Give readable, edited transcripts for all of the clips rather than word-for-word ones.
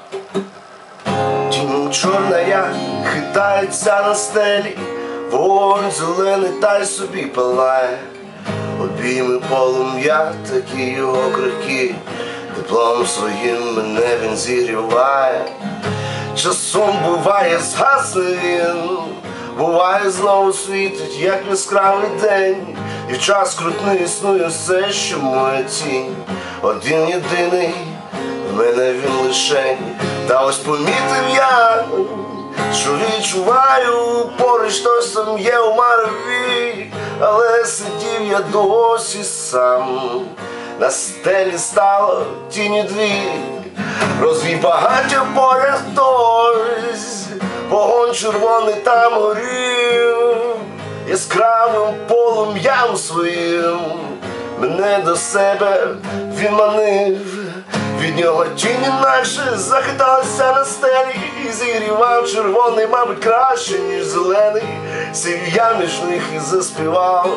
Тінь чорна, як хитається на стелі, вогонь зелений та й собі палає. Обійми полум'я, такі його крихкі, теплом своїм мене він зігріває. Часом буває згасне він, буває знову світить, як яскравий день. І в час крутний існує все, що моя тінь. Один єдиний, в мене він лишень. Та ось помітив я, що відчуваю, поруч хтось там є у мареві. Але сидів я досі сам, на стелі стало тіні дві. Розвій багаття поряд хтось, вогонь червоний там горів. Яскравим полум'ям своїм мене до себе він манив. Від нього тінь інакше захиталася на стелі, і зігрівав червоний, мабуть, краще, ніж зелений. Сів я між них і заспівав,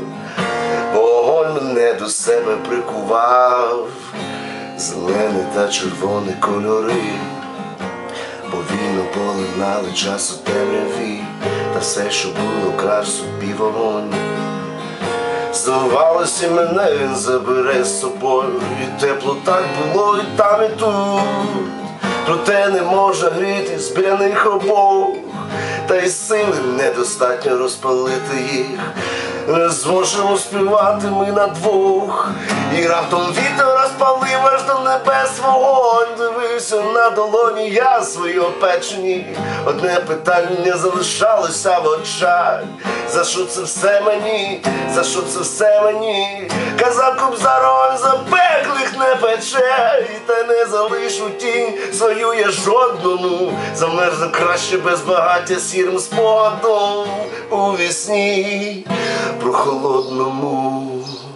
вогонь мене до себе прикував. Зелений та червоний кольори повільно полинали час у темряві, та все, що було, крав собі вогонь. Здавалося, мене він забере з собою, і тепло так було і там, і тут. Проте не можна грітись біля них обох, та й сили недостатньо розпалити їх. Не зможемо співати ми на двох. І раптом вітер розпалив аж до небес вогонь. Дивився на долоні я свої опечені. Одне питання залишалося в очах: за що це все мені? За що це все мені? Казав Кобзар, огонь запеклих не пече, і та не залишу тінь свою я жодному. Замерзну краще без багаття сірим спогадом у вісні прохолодному.